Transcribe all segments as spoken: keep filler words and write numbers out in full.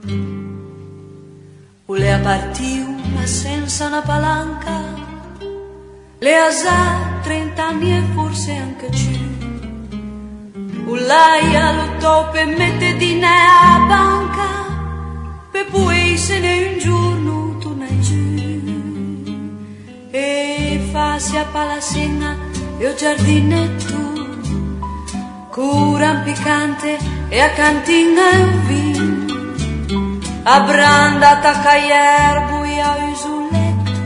Volea partiu, ma senza una palanca, le ha trent'anni e forse anche più. Ulaia lottò per mettere di ne a banca, per poi se ne un giorno torna giù. E farsi a Palasena e o giardinetto, cura piccante e a cantina e un vino, a branda attacca erbo e a usuletto,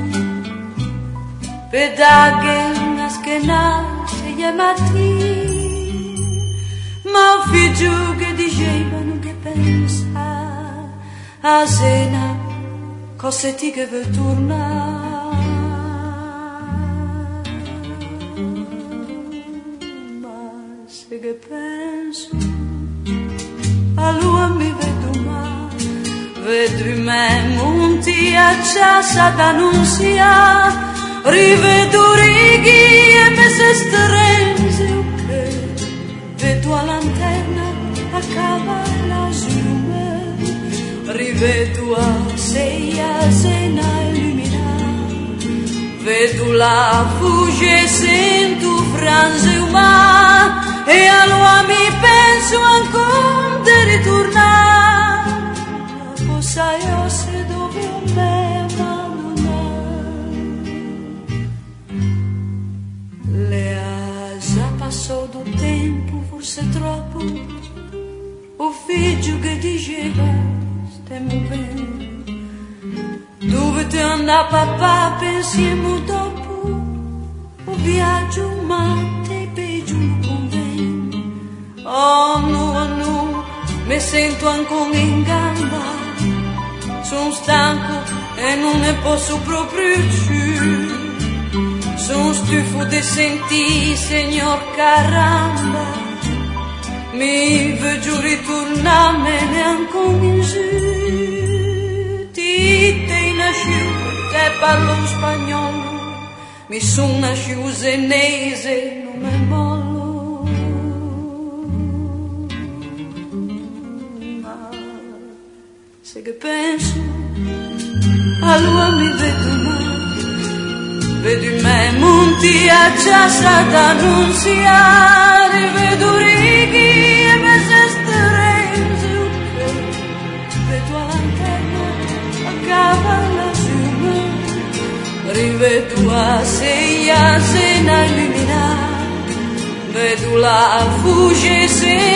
pedaghe una schena se gli mattina. Ma un figlio che dicevano che pensa a cena, cos'è che vuoi tornare? Ma se che penso a lui mi vedo male, vedo me monti a casa d'annunzia, rivedo righi e me se strenze. Vedo a lanterna a cavalla su me, rivedo a seia sena illuminata, vedo la fugge sento franze umana, e allora mi penso ancora di ritornare a cosa io se dove me abbandonare. Le ha già passato tempo, forse troppo, o figlio che diceva stiamo bene, dove te andà papà pensiamo dopo, o viaggio matte peggio non conviene. Oh no, oh no, mi sento ancora in gamba, sono stanco e non ne posso proprio più, sono stufo di sentire, signor caramba, mi vedo ritornarmene ancora in giù. Ti te nasciuto, te parlo spagnolo, mi son nasciuto senese, non me mollo. Ma se che penso, allora mi vedo male, vedo in me monti a casa d'annunziare, vedo righi e me se strenze, vedo a lanterna a cavalla su me, rivedo a seia sena illuminata, vedo la fugge se